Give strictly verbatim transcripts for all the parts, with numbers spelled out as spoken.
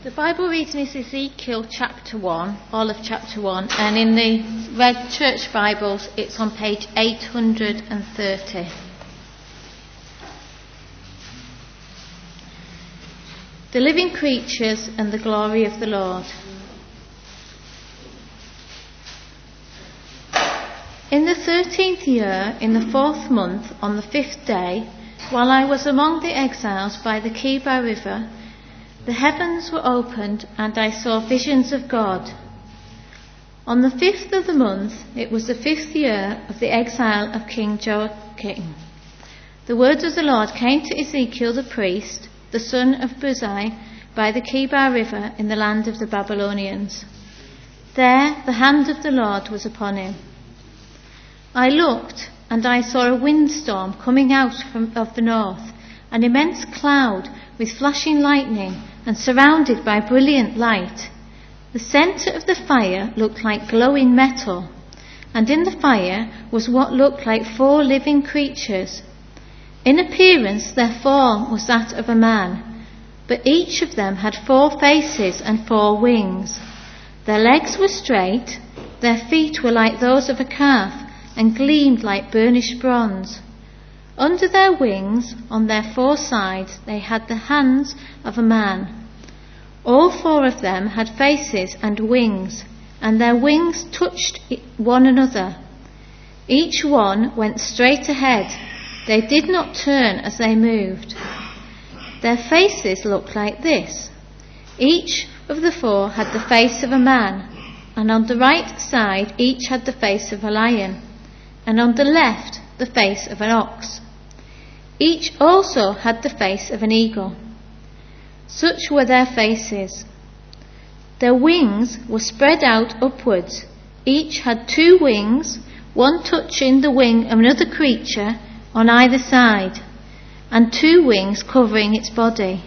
The Bible reading is Ezekiel chapter one, all of chapter one, and in the Red Church Bibles it's on page eight hundred thirty. The living creatures and the glory of the Lord. In the thirteenth year, in the fourth month, on the fifth day, while I was among the exiles by the Kibar River, the heavens were opened, and I saw visions of God. On the fifth of the month, it was the fifth year of the exile of King Joachim. The word of the Lord came to Ezekiel the priest, the son of Buzi, by the Kibar River in the land of the Babylonians. There the hand of the Lord was upon him. I looked, and I saw a windstorm coming out from, of the north, an immense cloud with flashing lightning and surrounded by brilliant light. The centre of the fire looked like glowing metal, and in the fire was what looked like four living creatures. In appearance their form was that of a man, but each of them had four faces and four wings. Their legs were straight, their feet were like those of a calf, and gleamed like burnished bronze. Under their wings, on their four sides, they had the hands of a man. All four of them had faces and wings, and their wings touched one another. Each one went straight ahead. They did not turn as they moved. Their faces looked like this. Each of the four had the face of a man, and on the right side each had the face of a lion, and on the left the face of an ox. Each also had the face of an eagle. Such were their faces. Their wings were spread out upwards. Each had two wings, one touching the wing of another creature on either side, and two wings covering its body.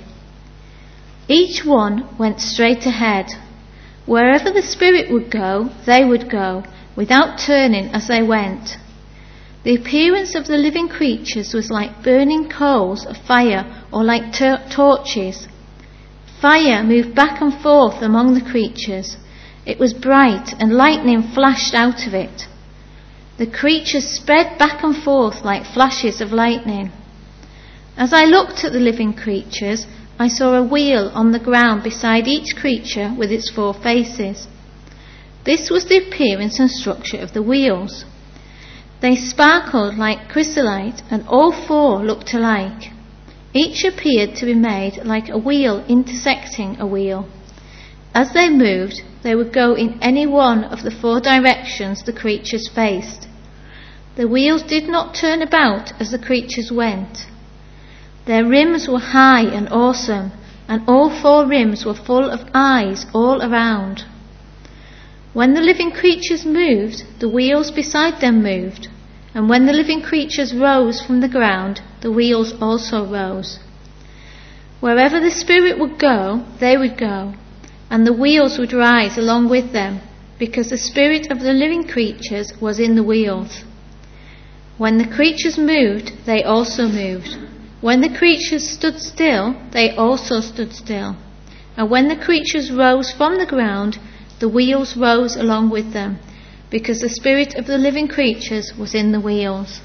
Each one went straight ahead. Wherever the Spirit would go, they would go, without turning as they went. The appearance of the living creatures was like burning coals of fire or like ter- torches. Fire moved back and forth among the creatures. It was bright, and lightning flashed out of it. The creatures spread back and forth like flashes of lightning. As I looked at the living creatures, I saw a wheel on the ground beside each creature with its four faces. This was the appearance and structure of the wheels. They sparkled like chrysolite, and all four looked alike. Each appeared to be made like a wheel intersecting a wheel. As they moved, they would go in any one of the four directions the creatures faced. The wheels did not turn about as the creatures went. Their rims were high and awesome, and all four rims were full of eyes all around. When the living creatures moved, the wheels beside them moved, and when the living creatures rose from the ground, the wheels also rose. Wherever the Spirit would go, they would go, and the wheels would rise along with them, because the spirit of the living creatures was in the wheels. When the creatures moved, they also moved. When the creatures stood still, they also stood still. And when the creatures rose from the ground, the wheels rose along with them, because the spirit of the living creatures was in the wheels.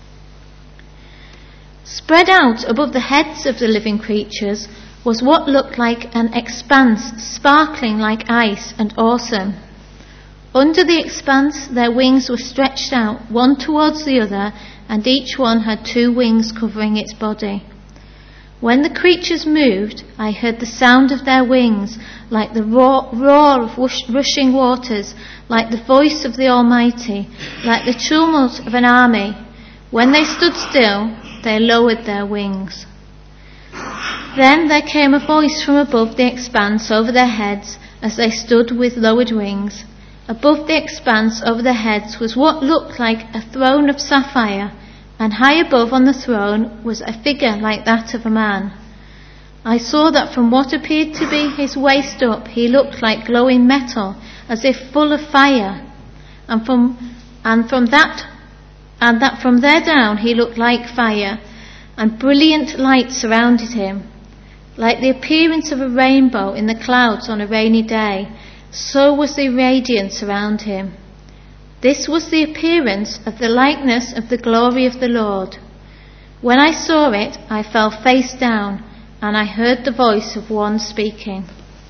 Spread out above the heads of the living creatures was what looked like an expanse, sparkling like ice and awesome. Under the expanse, their wings were stretched out, one towards the other, and each one had two wings covering its body. When the creatures moved, I heard the sound of their wings, like the roar, roar of whoosh, rushing waters, like the voice of the Almighty, like the tumult of an army. When they stood still, they lowered their wings. Then there came a voice from above the expanse over their heads as they stood with lowered wings. Above the expanse over their heads was what looked like a throne of sapphire, and high above on the throne was a figure like that of a man. I saw that from what appeared to be his waist up, he looked like glowing metal, as if full of fire, and from and from that and that from there down he looked like fire, and brilliant light surrounded him. Like the appearance of a rainbow in the clouds on a rainy day, so was the radiance around him. This was the appearance of the likeness of the glory of the Lord. When I saw it, I fell face down, and I heard the voice of one speaking.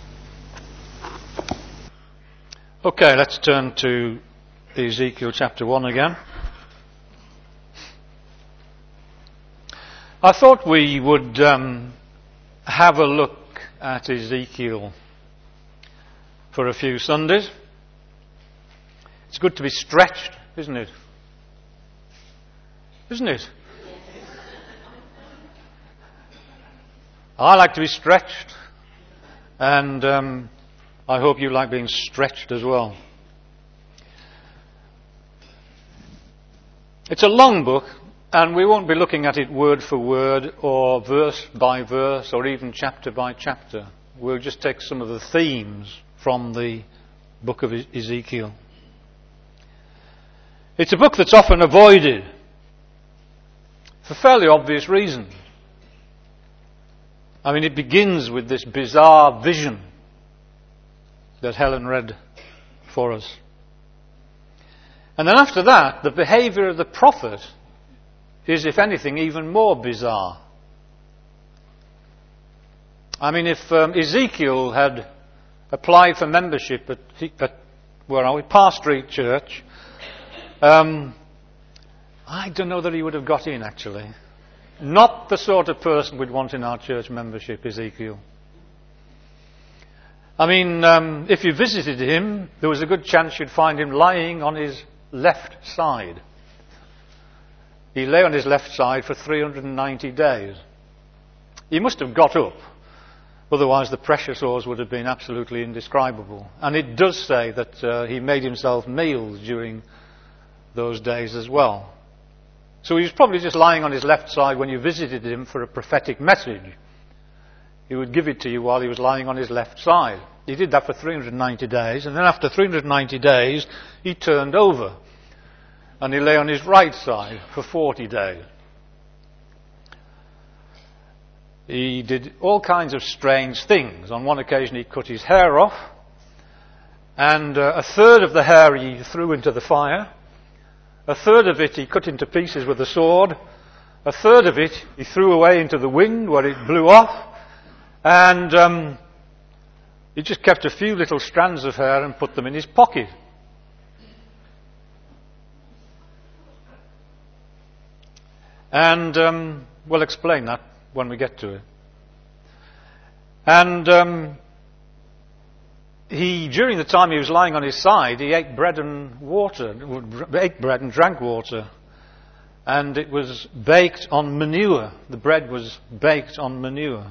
Okay, let's turn to Ezekiel chapter one again. I thought we would um, have a look at Ezekiel for a few Sundays. It's good to be stretched, isn't it? Isn't it? I like to be stretched, and um, I hope you like being stretched as well. It's a long book, and we won't be looking at it word for word or verse by verse or even chapter by chapter. We'll just take some of the themes from the book of Ezekiel. It's a book that's often avoided for fairly obvious reasons. I mean, it begins with this bizarre vision that Helen read for us. And then after that, the behaviour of the prophet is, if anything, even more bizarre. I mean, if um, Ezekiel had applied for membership at, at where are we, Parr Street Church, um, I don't know that he would have got in, actually. Not the sort of person we'd want in our church membership, Ezekiel. I mean, um, if you visited him, there was a good chance you'd find him lying on his left side. He lay on his left side for three hundred ninety days. He must have got up, otherwise the pressure sores would have been absolutely indescribable. And it does say that uh, he made himself meals during those days as well. So he was probably just lying on his left side when you visited him for a prophetic message. He would give it to you while he was lying on his left side. He did that for three hundred ninety days, and then after three hundred ninety days, he turned over. And he lay on his right side for forty days. He did all kinds of strange things. On one occasion he cut his hair off, and uh, a third of the hair he threw into the fire. A third of it he cut into pieces with a sword. A third of it he threw away into the wind where it blew off. And um, he just kept a few little strands of hair and put them in his pocket. And um, we'll explain that when we get to it. And um, he, during the time he was lying on his side, he ate bread and water, ate bread and drank water. And it was baked on manure. The bread was baked on manure.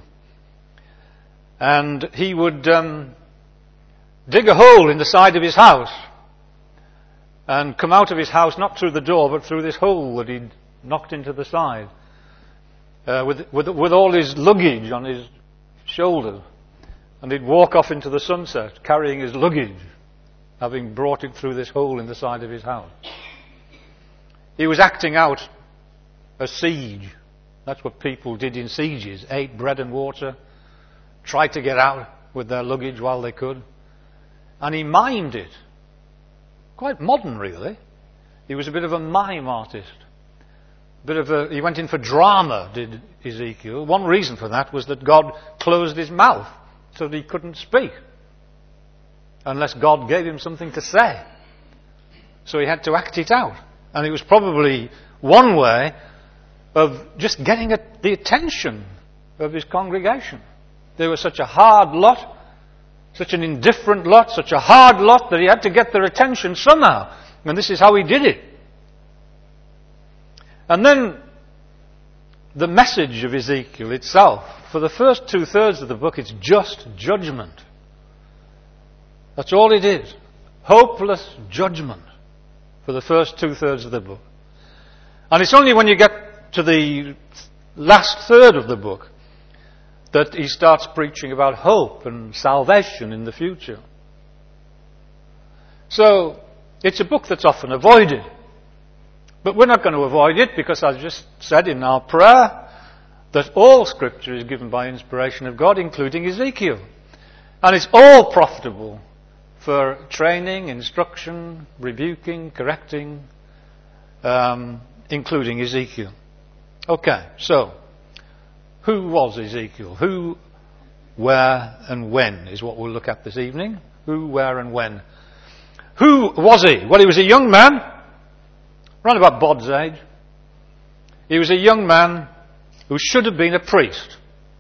And he would um, dig a hole in the side of his house and come out of his house, not through the door, but through this hole that he'd knocked into the side, uh, with, with, with all his luggage on his shoulders. And he'd walk off into the sunset, carrying his luggage, having brought it through this hole in the side of his house. He was acting out a siege. That's what people did in sieges. Ate bread and water, tried to get out with their luggage while they could. And he mimed it. Quite modern, really. He was a bit of a mime artist. Bit of a, he went in for drama, did Ezekiel. One reason for that was that God closed his mouth so that he couldn't speak unless God gave him something to say. So he had to act it out. And it was probably one way of just getting at the attention of his congregation. They were such a hard lot, such an indifferent lot, such a hard lot that he had to get their attention somehow. And this is how he did it. And then the message of Ezekiel itself, for the first two-thirds of the book, it's just judgment. That's all it is. Hopeless judgment for the first two-thirds of the book. And it's only when you get to the last third of the book that he starts preaching about hope and salvation in the future. So, it's a book that's often avoided. But we're not going to avoid it because I just said in our prayer that all Scripture is given by inspiration of God, including Ezekiel. And it's all profitable for training, instruction, rebuking, correcting, um, including Ezekiel. Okay, so, who was Ezekiel? Who, where, and when is what we'll look at this evening. Who, where, and when. Who was he? Well, he was a young man, around about Bod's age. He was a young man who should have been a priest.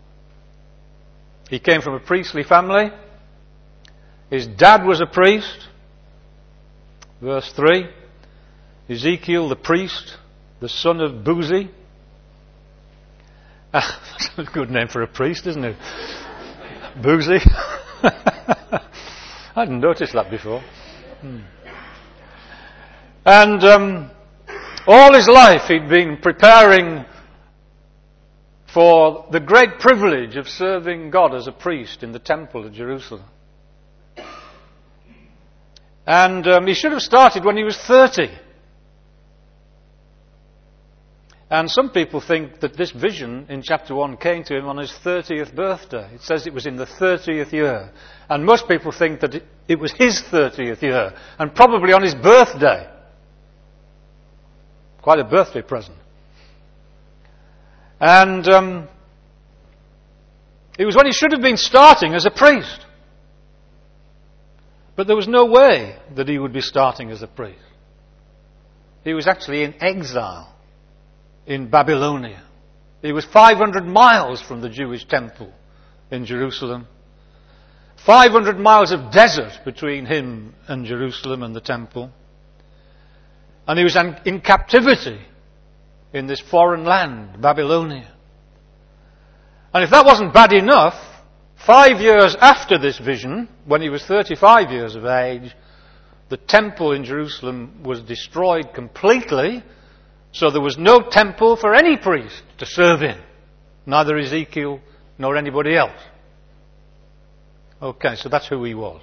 He came from a priestly family. His dad was a priest. Verse three. Ezekiel the priest, the son of Buzi. Ah, that's a good name for a priest, isn't it? Buzi. I hadn't noticed that before. Hmm. And um, all his life he'd been preparing for the great privilege of serving God as a priest in the temple of Jerusalem. And um, he should have started when he was thirty. And some people think that this vision in chapter one came to him on his thirtieth birthday. It says it was in the thirtieth year. And most people think that it, it was his thirtieth year, and probably on his birthday. Quite a birthday present. And um, it was when he should have been starting as a priest. But there was no way that he would be starting as a priest. He was actually in exile in Babylonia. He was five hundred miles from the Jewish temple in Jerusalem. five hundred miles of desert between him and Jerusalem and the temple. And he was in captivity in this foreign land, Babylonia. And if that wasn't bad enough, five years after this vision, when he was thirty-five years of age, the temple in Jerusalem was destroyed completely, so there was no temple for any priest to serve in, neither Ezekiel nor anybody else. Okay, so that's who he was.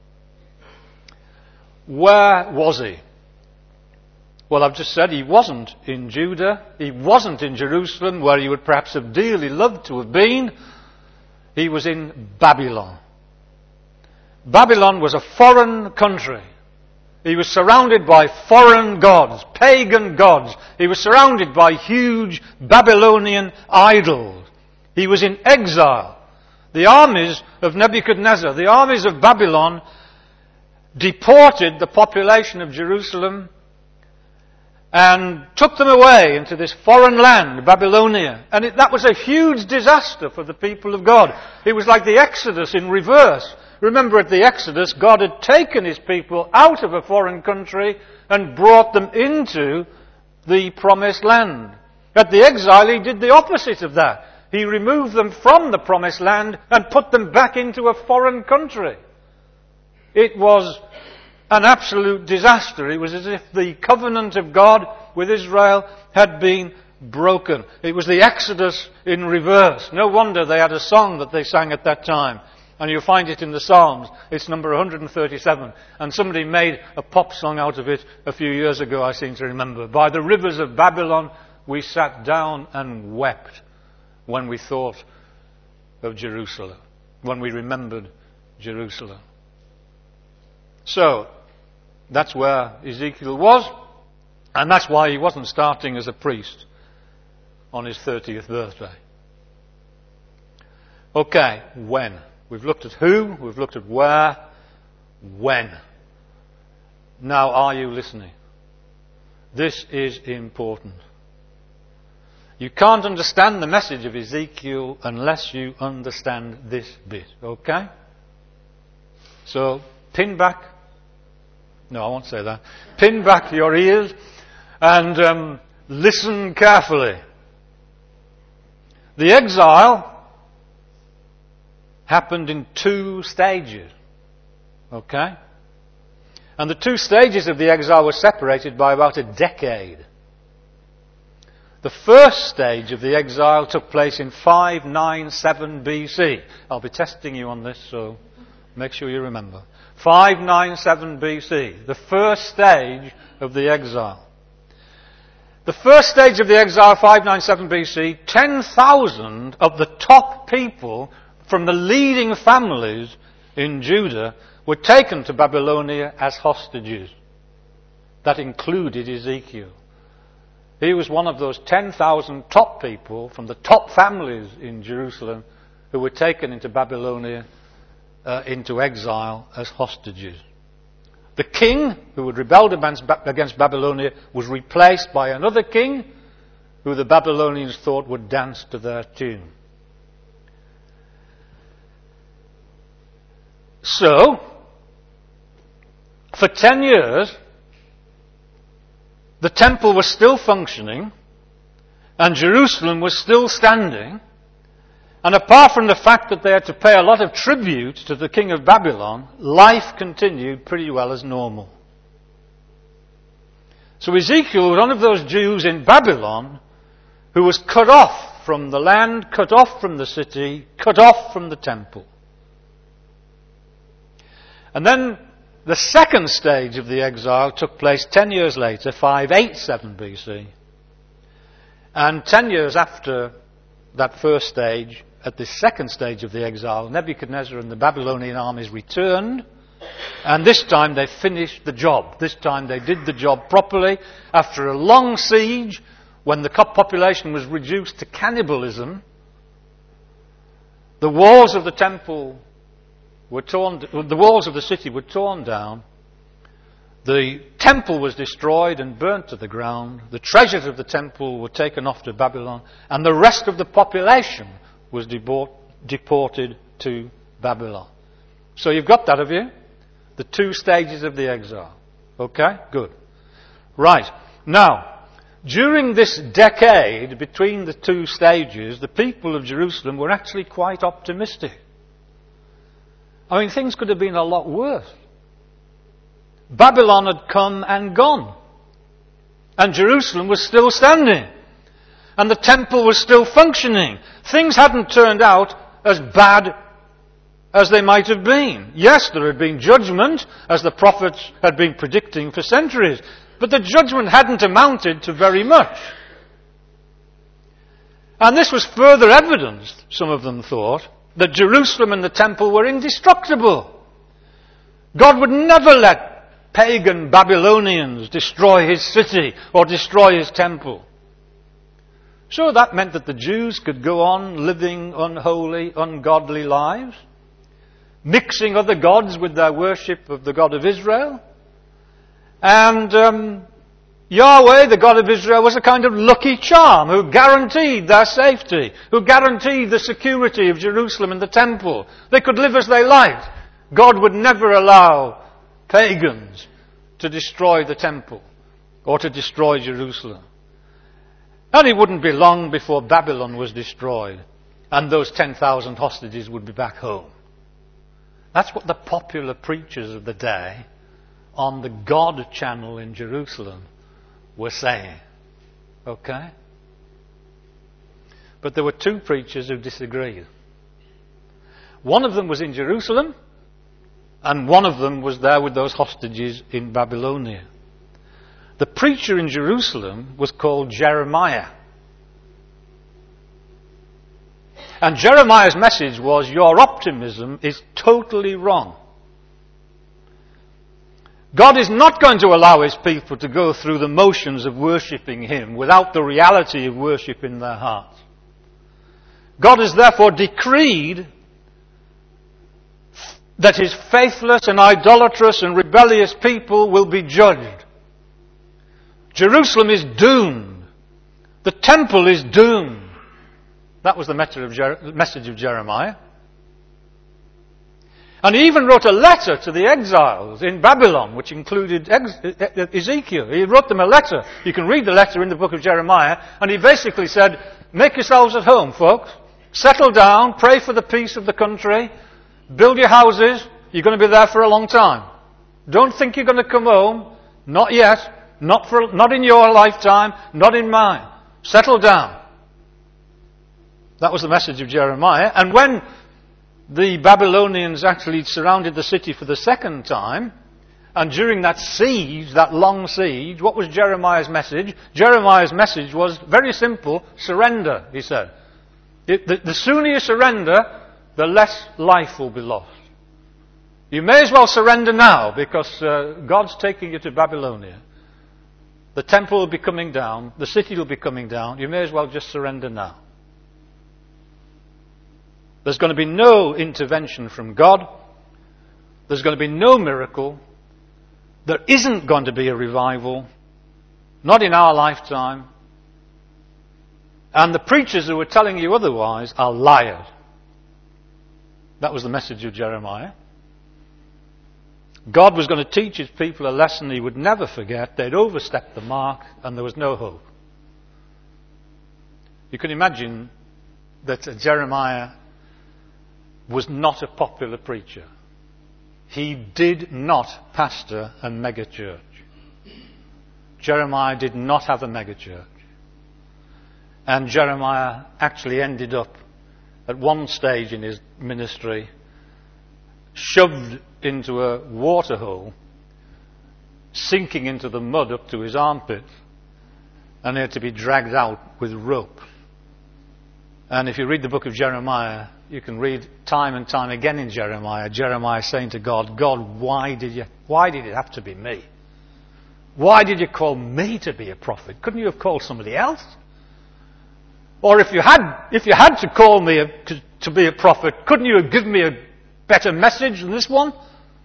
Where was he? Well, I've just said he wasn't in Judah. He wasn't in Jerusalem, where he would perhaps have dearly loved to have been. He was in Babylon. Babylon was a foreign country. He was surrounded by foreign gods, pagan gods. He was surrounded by huge Babylonian idols. He was in exile. The armies of Nebuchadnezzar, the armies of Babylon, deported the population of Jerusalem and took them away into this foreign land, Babylonia. And it, that was a huge disaster for the people of God. It was like the Exodus in reverse. Remember, at the Exodus, God had taken his people out of a foreign country and brought them into the promised land. At the exile, he did the opposite of that. He removed them from the promised land and put them back into a foreign country. It was an absolute disaster. It was as if the covenant of God with Israel had been broken. It was the Exodus in reverse. No wonder they had a song that they sang at that time. And you'll find it in the Psalms. It's number one hundred thirty-seven. And somebody made a pop song out of it a few years ago, I seem to remember. By the rivers of Babylon we sat down and wept when we thought of Jerusalem, when we remembered Jerusalem. So, that's where Ezekiel was, and that's why he wasn't starting as a priest on his thirtieth birthday. Okay, when? We've looked at who, we've looked at where, when. Now, are you listening? This is important. You can't understand the message of Ezekiel unless you understand this bit, okay? So, pin back. No, I won't say that. Pin back your ears and um, listen carefully. The exile happened in two stages. Okay? And the two stages of the exile were separated by about a decade. The first stage of the exile took place in five ninety-seven B C. I'll be testing you on this, so make sure you remember. five ninety-seven B C, the first stage of the exile. The first stage of the exile, five ninety-seven B C, ten thousand of the top people from the leading families in Judah were taken to Babylonia as hostages. That included Ezekiel. He was one of those ten thousand top people from the top families in Jerusalem who were taken into Babylonia, uh, into exile as hostages. The king who had rebelled against Babylonia was replaced by another king who the Babylonians thought would dance to their tune. So, for ten years, the temple was still functioning and Jerusalem was still standing. And apart from the fact that they had to pay a lot of tribute to the king of Babylon, life continued pretty well as normal. So Ezekiel was one of those Jews in Babylon who was cut off from the land, cut off from the city, cut off from the temple. And then the second stage of the exile took place ten years later, five eighty-seven B C. And ten years after that first stage, at the second stage of the exile, Nebuchadnezzar and the Babylonian armies returned, and this time they finished the job. This time they did the job properly. After a long siege, when the population was reduced to cannibalism, the walls of the temple were torn, the walls of the city were torn down, the temple was destroyed and burnt to the ground, the treasures of the temple were taken off to Babylon, and the rest of the population was deported to Babylon. So you've got that, have you? The two stages of the exile. Okay? Good. Right. Now, during this decade between the two stages, the people of Jerusalem were actually quite optimistic. I mean, things could have been a lot worse. Babylon had come and gone. And Jerusalem was still standing. And the temple was still functioning. Things hadn't turned out as bad as they might have been. Yes, there had been judgment, as the prophets had been predicting for centuries. But the judgment hadn't amounted to very much. And this was further evidence, some of them thought, that Jerusalem and the temple were indestructible. God would never let pagan Babylonians destroy his city or destroy his temple. So that meant that the Jews could go on living unholy, ungodly lives, mixing other gods with their worship of the God of Israel. And um, Yahweh, the God of Israel, was a kind of lucky charm who guaranteed their safety, who guaranteed the security of Jerusalem and the temple. They could live as they liked. God would never allow pagans to destroy the temple or to destroy Jerusalem. And it wouldn't be long before Babylon was destroyed and those ten thousand hostages would be back home. That's what the popular preachers of the day on the God channel in Jerusalem were saying. Okay? But there were two preachers who disagreed. One of them was in Jerusalem, and one of them was there with those hostages in Babylonia. The preacher in Jerusalem was called Jeremiah. And Jeremiah's message was, your optimism is totally wrong. God is not going to allow his people to go through the motions of worshipping him without the reality of worship in their hearts. God has therefore decreed that his faithless and idolatrous and rebellious people will be judged. Jerusalem is doomed. The temple is doomed. That was the message of Jeremiah. And he even wrote a letter to the exiles in Babylon, which included Ezekiel. He wrote them a letter. You can read the letter in the book of Jeremiah. And he basically said, make yourselves at home, folks. Settle down. Pray for the peace of the country. Build your houses. You're going to be there for a long time. Don't think you're going to come home. Not yet. Not for, not in your lifetime. Not in mine. Settle down. That was the message of Jeremiah. And when the Babylonians actually surrounded the city for the second time, And during that siege, that long siege, what was Jeremiah's message? Jeremiah's message was very simple: surrender, he said. It, the, the sooner you surrender, the less life will be lost. You may as well surrender now, because uh, God's taking you to Babylonia. The temple will be coming down, the city will be coming down. You may as well just surrender now. There's going to be no intervention from God. There's going to be no miracle. There isn't going to be a revival. Not in our lifetime. And the preachers who are telling you otherwise are liars. That was the message of Jeremiah. God was going to teach his people a lesson he would never forget. They'd overstepped the mark and there was no hope. You can imagine that Jeremiah was not a popular preacher. He did not pastor a megachurch. Jeremiah did not have a megachurch. And Jeremiah actually ended up at one stage in his ministry shoved into a water hole, sinking into the mud up to his armpit, and he had to be dragged out with rope. And if you read the book of Jeremiah, you can read time and time again in Jeremiah, Jeremiah saying to God, God, why did you, why did it have to be me? Why did you call me to be a prophet? Couldn't you have called somebody else? Or if you had, if you had to call me a, to, to be a prophet, couldn't you have given me a better message than this one?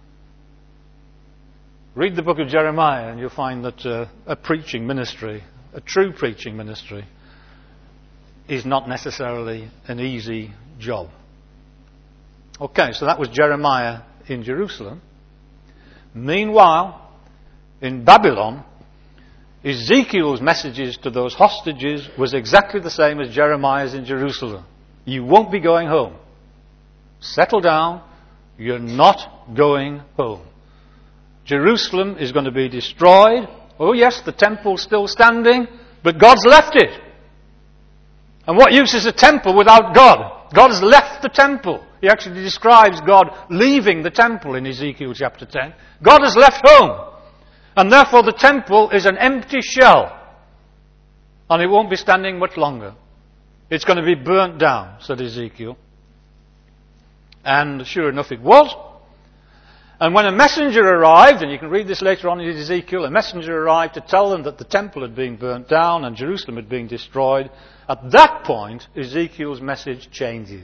Read the book of Jeremiah and you'll find that uh, a preaching ministry, a true preaching ministry, is not necessarily an easy job. Okay, so that was Jeremiah in Jerusalem. Meanwhile, in Babylon, Ezekiel's messages to those hostages was exactly the same as Jeremiah's in Jerusalem. You won't be going home. Settle down. You're not going home. Jerusalem is going to be destroyed. Oh yes, the temple's still standing, but God's left it. And what use is a temple without God? God has left the temple. He actually describes God leaving the temple in Ezekiel chapter ten. God has left home. And therefore the temple is an empty shell. And it won't be standing much longer. It's going to be burnt down, said Ezekiel. And sure enough it was. And when a messenger arrived, and you can read this later on in Ezekiel, a messenger arrived to tell them that the temple had been burnt down and Jerusalem had been destroyed. At that point, Ezekiel's message changes.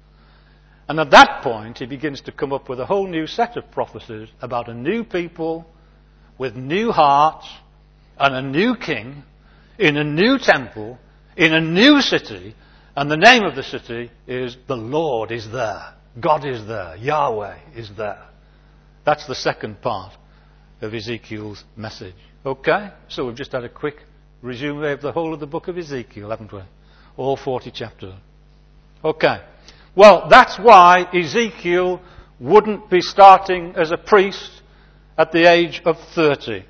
And at that point, he begins to come up with a whole new set of prophecies about a new people with new hearts and a new king in a new temple in a new city. And the name of the city is the Lord is there. God is there. Yahweh is there. That's the second part of Ezekiel's message. Okay? So we've just had a quick resume of the whole of the book of Ezekiel, haven't we? All forty chapters. Okay. Well, that's why Ezekiel wouldn't be starting as a priest at the age of thirty.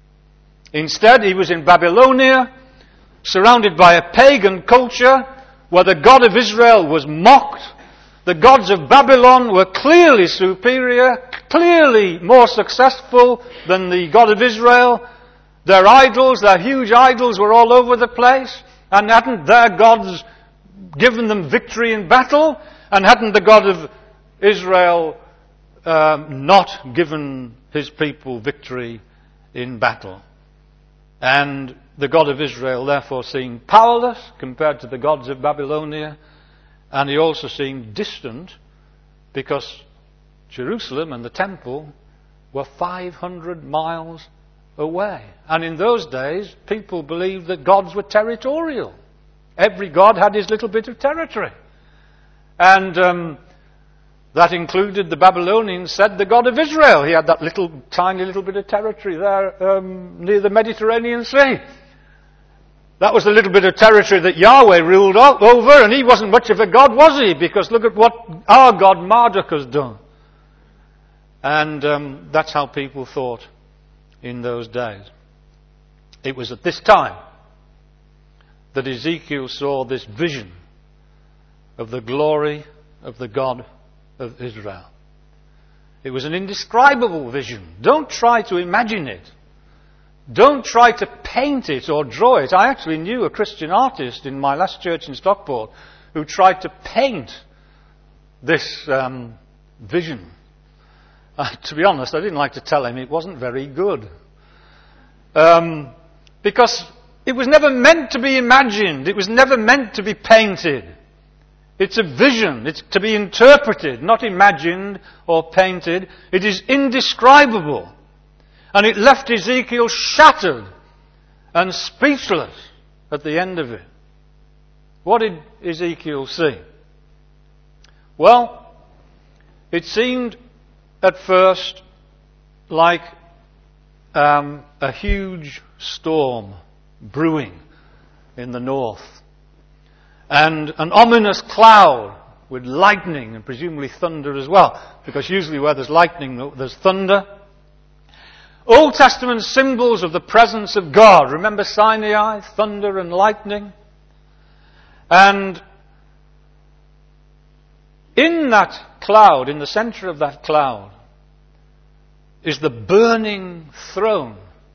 Instead, he was in Babylonia, surrounded by a pagan culture where the God of Israel was mocked. The gods of Babylon were clearly superior, clearly more successful than the God of Israel. Their idols, their huge idols, were all over the place. And hadn't their gods given them victory in battle? And hadn't the God of Israel um, not given his people victory in battle? And the God of Israel therefore seemed powerless compared to the gods of Babylonia. And he also seemed distant because Jerusalem and the temple were five hundred miles away. And in those days, people believed that gods were territorial. Every god had his little bit of territory. And um, that included, the Babylonians said, the God of Israel. He had that little, tiny little bit of territory there um, near the Mediterranean Sea. That was the little bit of territory that Yahweh ruled over, and he wasn't much of a god, was he? Because look at what our god Marduk has done. And um, that's how people thought in those days. It was at this time that Ezekiel saw this vision of the glory of the God of Israel. It was an indescribable vision. Don't try to imagine it. Don't try to paint it or draw it. I actually knew a Christian artist in my last church in Stockport who tried to paint this um, vision. Uh, to be honest, I didn't like to tell him it wasn't very good. Um, because it was never meant to be imagined. It was never meant to be painted. It's a vision. It's to be interpreted, not imagined or painted. It is indescribable. And it left Ezekiel shattered and speechless at the end of it. What did Ezekiel see? Well, it seemed at first like um, a huge storm brewing in the north, and an ominous cloud with lightning and presumably thunder as well, because usually where there's lightning there's thunder. Old Testament symbols of the presence of God. Remember Sinai, thunder and lightning? And in that cloud, in the center of that cloud, is the burning throne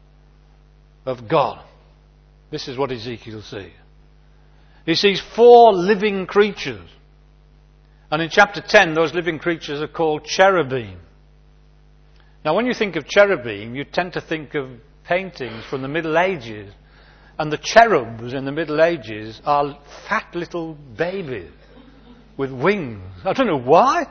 of God. This is what Ezekiel sees. He sees four living creatures. And in chapter ten, those living creatures are called cherubim. Now, when you think of cherubim, you tend to think of paintings from the Middle Ages. And the cherubs in the Middle Ages are fat little babies with wings. I don't know why.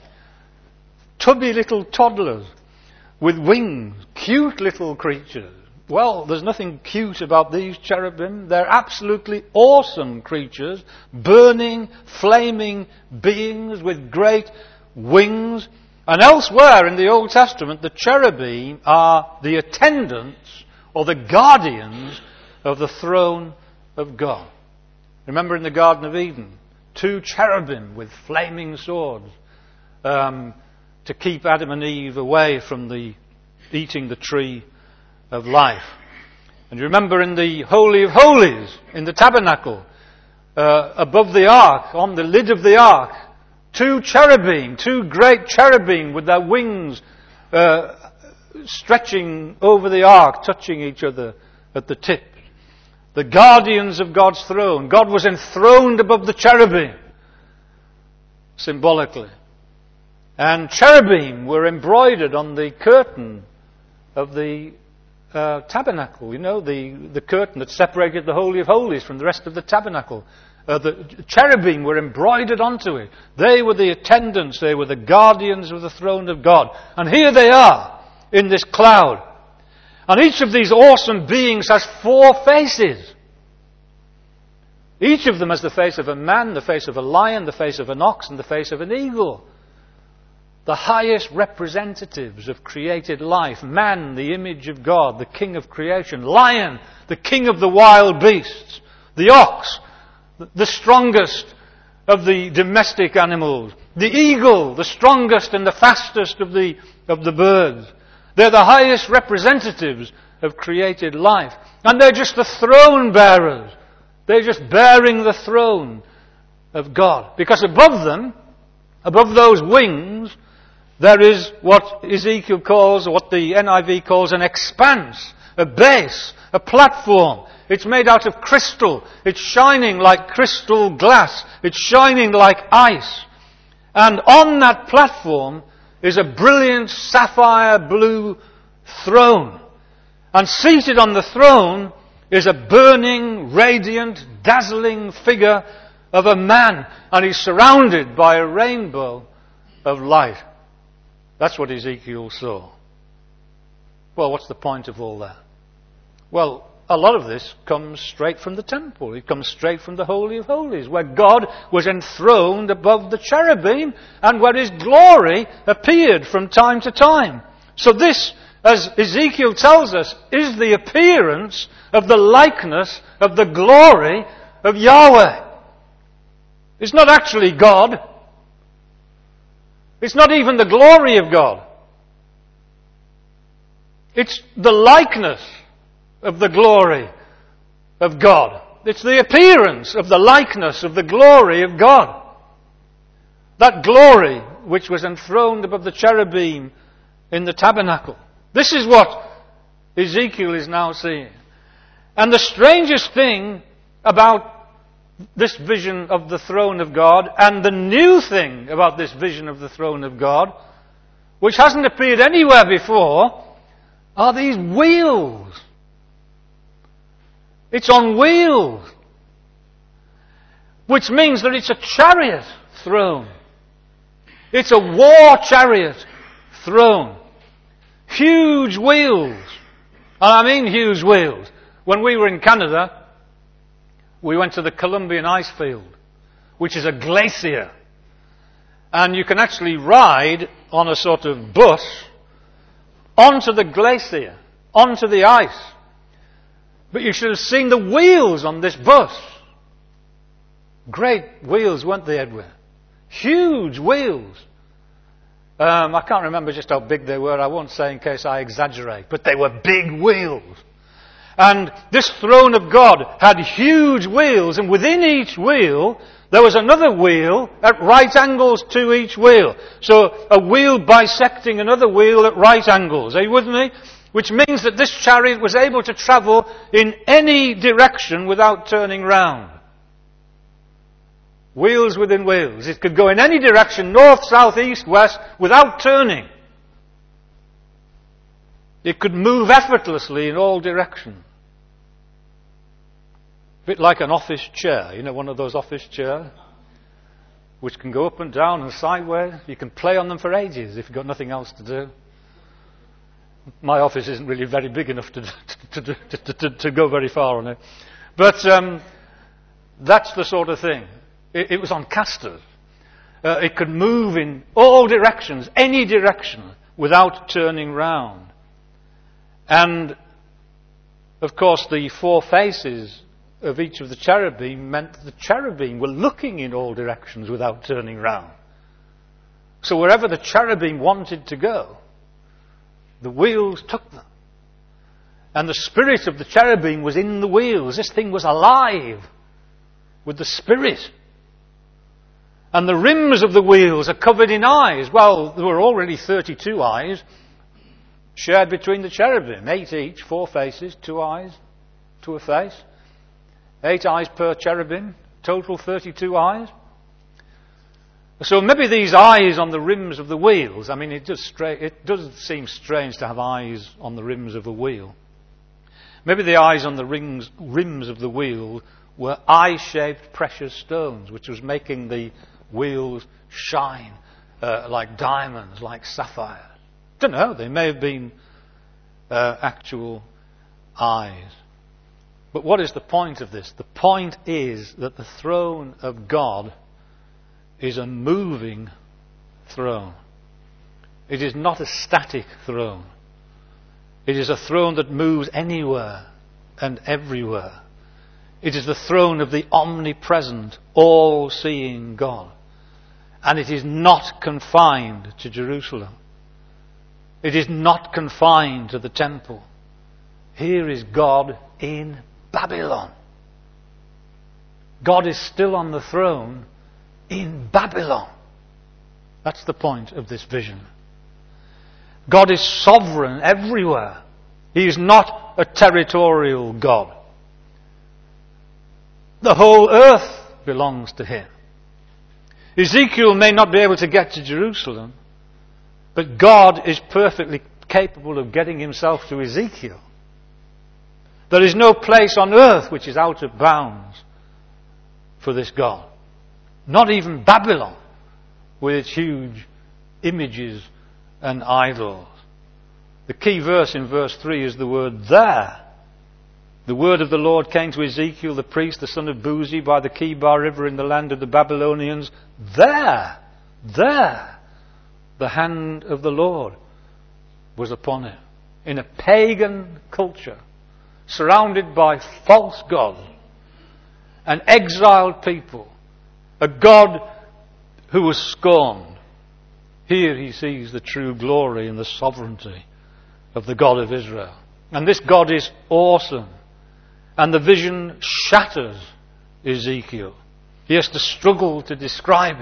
Tubby little toddlers with wings. Cute little creatures. Well, there's nothing cute about these cherubim. They're absolutely awesome creatures. Burning, flaming beings with great wings. And elsewhere in the Old Testament, the cherubim are the attendants or the guardians of the throne of God. Remember in the Garden of Eden, two cherubim with flaming swords um, to keep Adam and Eve away from the eating the tree of life. And you remember in the Holy of Holies, in the tabernacle, uh, above the ark, on the lid of the ark, two cherubim, two great cherubim with their wings uh, stretching over the ark, touching each other at the tip. The guardians of God's throne. God was enthroned above the cherubim, symbolically. And cherubim were embroidered on the curtain of the uh, tabernacle. You know, the, the curtain that separated the Holy of Holies from the rest of the tabernacle. Uh, the cherubim were embroidered onto it. They were the attendants. They were the guardians of the throne of God. And here they are in this cloud. And each of these awesome beings has four faces. Each of them has the face of a man, the face of a lion, the face of an ox, and the face of an eagle. The highest representatives of created life. Man, the image of God, the king of creation. Lion, the king of the wild beasts. The ox, the strongest of the domestic animals. The eagle, the strongest and the fastest of the, of the birds. They're the highest representatives of created life. And they're just the throne bearers. They're just bearing the throne of God. Because above them, above those wings, there is what Ezekiel calls, what the N I V calls an expanse, a base, a platform. It's made out of crystal. It's shining like crystal glass. It's shining like ice. And on that platform is a brilliant sapphire blue throne. And seated on the throne is a burning, radiant, dazzling figure of a man. And he's surrounded by a rainbow of light. That's what Ezekiel saw. Well, what's the point of all that? Well, a lot of this comes straight from the temple. It comes straight from the Holy of Holies, where God was enthroned above the cherubim and where His glory appeared from time to time. So this, as Ezekiel tells us, is the appearance of the likeness of the glory of Yahweh. It's not actually God. It's not even the glory of God. It's the likeness of the glory of God. It's the appearance of the likeness of the glory of God. That glory which was enthroned above the cherubim in the tabernacle. This is what Ezekiel is now seeing. And the strangest thing about this vision of the throne of God, and the new thing about this vision of the throne of God, which hasn't appeared anywhere before, are these wheels. It's on wheels. Which means that it's a chariot throne. It's a war chariot throne. Huge wheels. And I mean huge wheels. When we were in Canada, we went to the Columbian Ice Field, which is a glacier. And you can actually ride on a sort of bus onto the glacier, onto the ice. But you should have seen the wheels on this bus. Great wheels, weren't they, Edwin? Huge wheels. Um, I can't remember just how big they were. I won't say in case I exaggerate. But they were big wheels. And this throne of God had huge wheels, and within each wheel there was another wheel at right angles to each wheel. So a wheel bisecting another wheel at right angles. Are you with me? Which means that this chariot was able to travel in any direction without turning round. Wheels within wheels. It could go in any direction, north, south, east, west, without turning. It could move effortlessly in all directions. A bit like an office chair, you know, one of those office chairs, which can go up and down and sideways. You can play on them for ages if you've got nothing else to do. My office isn't really very big enough to, to, to, to, to, to go very far on it. But um, that's the sort of thing. It, it was on casters. Uh, it could move in all directions, any direction, without turning round. And, of course, the four faces of each of the cherubim meant that the cherubim were looking in all directions without turning round. So wherever the cherubim wanted to go, the wheels took them. And the spirit of the cherubim was in the wheels. This thing was alive with the spirit. And the rims of the wheels are covered in eyes. Well, there were already thirty-two eyes shared between the cherubim. Eight each, four faces, two eyes to a face. Eight eyes per cherubim, total thirty-two eyes. So maybe these eyes on the rims of the wheels, I mean, it does, stra- it does seem strange to have eyes on the rims of a wheel. Maybe the eyes on the rings, rims of the wheel were eye-shaped precious stones, which was making the wheels shine uh, like diamonds, like sapphires. I don't know, they may have been uh, actual eyes. But what is the point of this? The point is that the throne of God is a moving throne. It is not a static throne. It is a throne that moves anywhere and everywhere. It is the throne of the omnipresent, all-seeing God. And it is not confined to Jerusalem. It is not confined to the temple. Here is God in Babylon. God is still on the throne in Babylon. That's the point of this vision. God is sovereign everywhere. He is not a territorial God. The whole earth belongs to Him. Ezekiel may not be able to get to Jerusalem, but God is perfectly capable of getting Himself to Ezekiel. There is no place on earth which is out of bounds for this God. Not even Babylon, with its huge images and idols. The key verse in verse three is the word there. The word of the Lord came to Ezekiel the priest, the son of Buzi, by the Kibar River in the land of the Babylonians. There, there, the hand of the Lord was upon him. In a pagan culture, surrounded by false gods, an exiled people, a God who was scorned. Here he sees the true glory and the sovereignty of the God of Israel. And this God is awesome. And the vision shatters Ezekiel. He has to struggle to describe it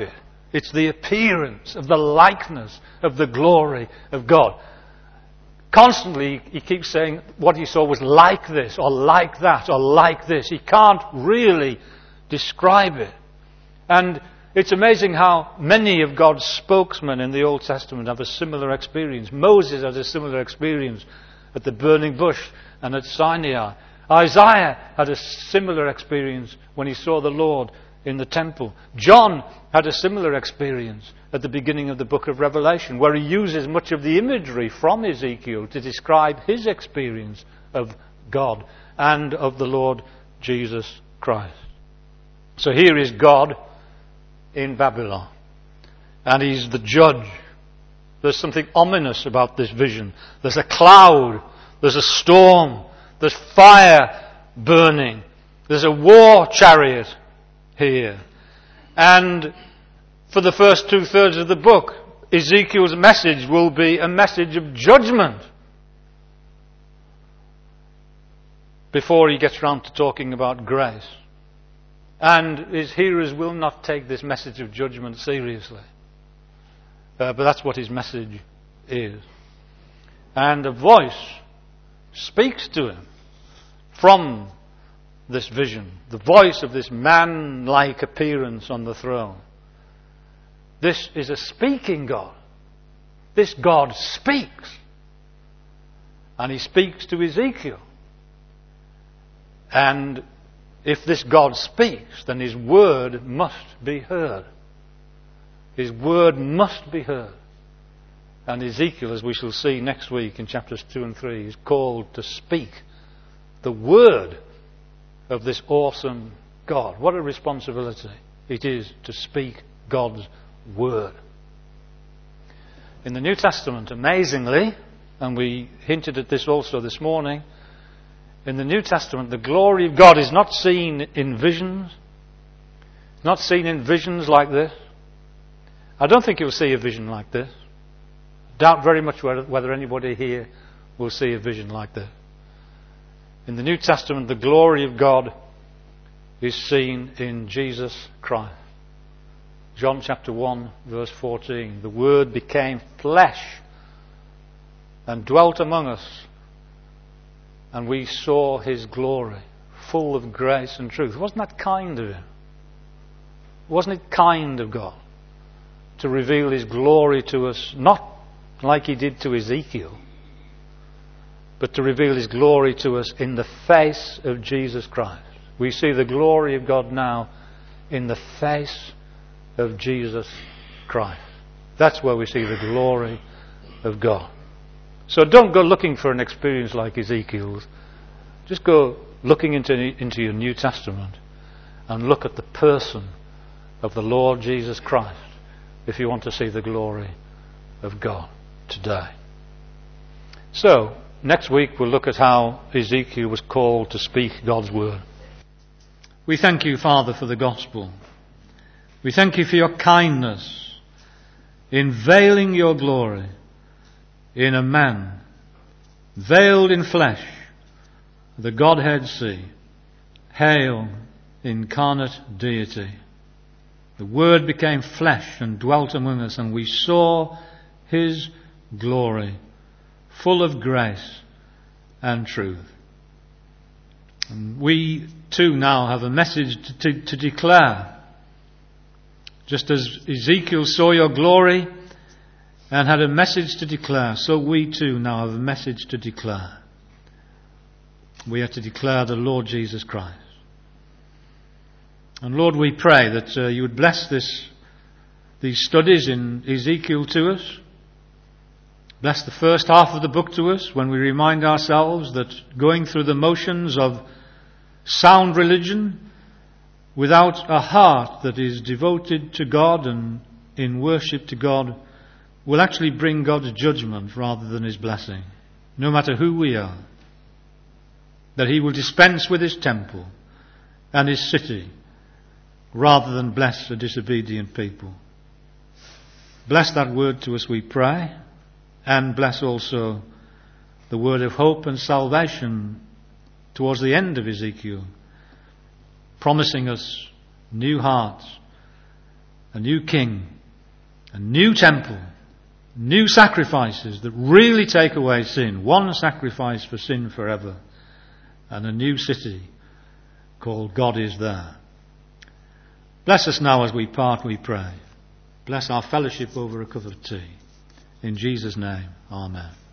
It's the appearance of the likeness of the glory of God. Constantly he keeps saying what he saw was like this, or like that, or like this. He can't really describe it. And it's amazing how many of God's spokesmen in the Old Testament have a similar experience. Moses had a similar experience at the burning bush and at Sinai. Isaiah had a similar experience when he saw the Lord in the temple. John had a similar experience at the beginning of the book of Revelation, where he uses much of the imagery from Ezekiel to describe his experience of God and of the Lord Jesus Christ. So here is God in Babylon, and he's the judge. There's something ominous about this vision. There's a cloud, there's a storm, there's fire burning, there's a war chariot here. And for the first two thirds of the book, Ezekiel's message will be a message of judgment before he gets round to talking about grace. And his hearers will not take this message of judgment seriously. Uh, but that's what his message is. And a voice speaks to him from this vision, the voice of this man-like appearance on the throne. This is a speaking God. This God speaks. And he speaks to Ezekiel. And if this God speaks, then his word must be heard. His word must be heard. And Ezekiel, as we shall see next week in chapters two and three, is called to speak the word of this awesome God. What a responsibility it is to speak God's word. In the New Testament, amazingly, and we hinted at this also this morning, in the New Testament, the glory of God is not seen in visions. It's not seen in visions like this. I don't think you'll see a vision like this. I doubt very much whether anybody here will see a vision like this. In the New Testament, the glory of God is seen in Jesus Christ. John chapter one, verse fourteen. The Word became flesh and dwelt among us, and we saw his glory, full of grace and truth. Wasn't that kind of him? Wasn't it kind of God to reveal his glory to us, not like he did to Ezekiel, but to reveal his glory to us in the face of Jesus Christ? We see the glory of God now in the face of Jesus Christ. That's where we see the glory of God. So don't go looking for an experience like Ezekiel's. Just go looking into, into your New Testament and look at the person of the Lord Jesus Christ if you want to see the glory of God today. So, next week we'll look at how Ezekiel was called to speak God's word. We thank you, Father, for the gospel. We thank you for your kindness in veiling your glory in a man, veiled in flesh, the Godhead see. Hail, incarnate deity. The Word became flesh and dwelt among us, and we saw his glory, full of grace and truth. And we too now have a message to, to, to declare. Just as Ezekiel saw your glory and had a message to declare, so we too now have a message to declare. We are to declare the Lord Jesus Christ. And Lord, we pray that uh, you would bless this, these studies in Ezekiel to us. Bless the first half of the book to us when we remind ourselves that going through the motions of sound religion without a heart that is devoted to God and in worship to God will actually bring God's judgment rather than his blessing, no matter who we are. That he will dispense with his temple and his city rather than bless a disobedient people. Bless that word to us, we pray, and bless also the word of hope and salvation towards the end of Ezekiel, promising us new hearts, a new king, A new temple, new sacrifices that really take away sin. One sacrifice for sin forever. And a new city called God is there. Bless us now as we part, we pray. Bless our fellowship over a cup of tea. In Jesus' name, amen.